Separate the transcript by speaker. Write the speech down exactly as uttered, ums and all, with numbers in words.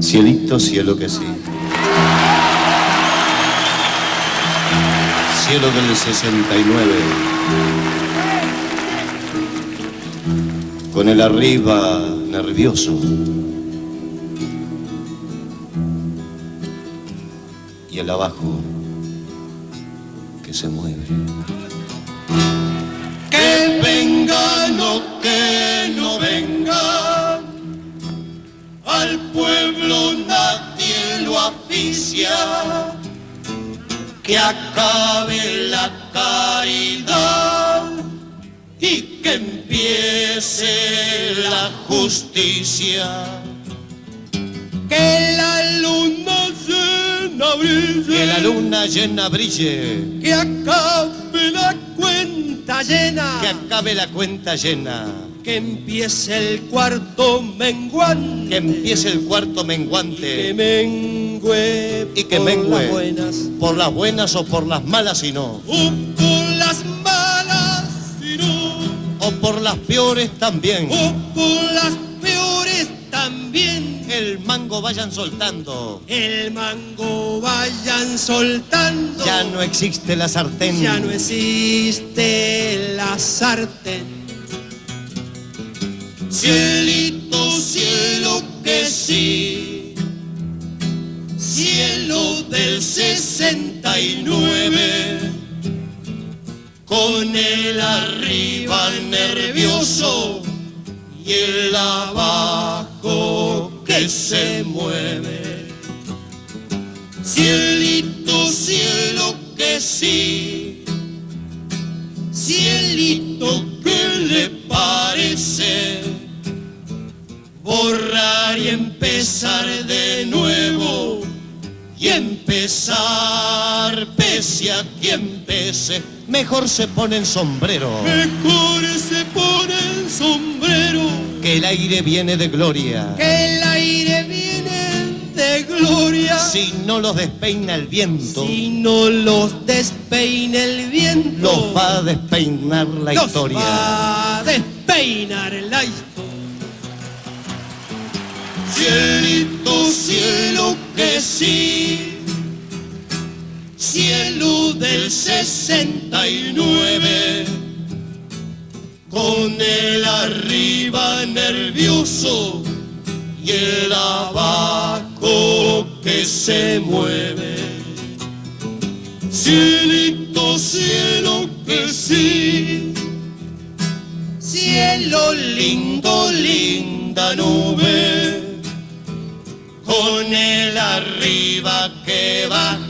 Speaker 1: Cielito, cielo que sí. Cielo del sesenta y nueve. Con el arriba nervioso. Y el abajo que se mueve. Que vengan o que no vengan, al pueblo nadie lo aficia. Que acabe la caridad y que empiece la justicia. Que la luna llena brille, que la luna llena brille. Que acabe la cuenta llena, que acabe la cuenta llena. Que empiece el cuarto menguante, que empiece el cuarto menguante. Que mengue y que mengue por las buenas, por las buenas o por las malas y no. O por las malas y no. O por las peores también. O por las peores también. El mango vayan soltando. El mango vayan soltando. Ya no existe la sartén. Ya no existe la sartén. Cielito, cielo que sí, cielo del sesenta y nueve, con el arriba nervioso y el abajo que se mueve. Cielito, cielo que sí, cielito, ¿qué le parece? Borrar y empezar de nuevo, y empezar pese a quien pese. Mejor se pone el sombrero, mejor se pone el sombrero. Que el aire viene de gloria, que el aire viene de gloria. Si no los despeina el viento, si no los despeina el viento, los va a despeinar la los historia. Va a despeinar la historia. Cielito, cielo que sí, cielo del sesenta y nueve, con el arriba nervioso y el abajo que se mueve. Cielito, cielo que sí, cielo lindo, linda nube, con el arriba que baja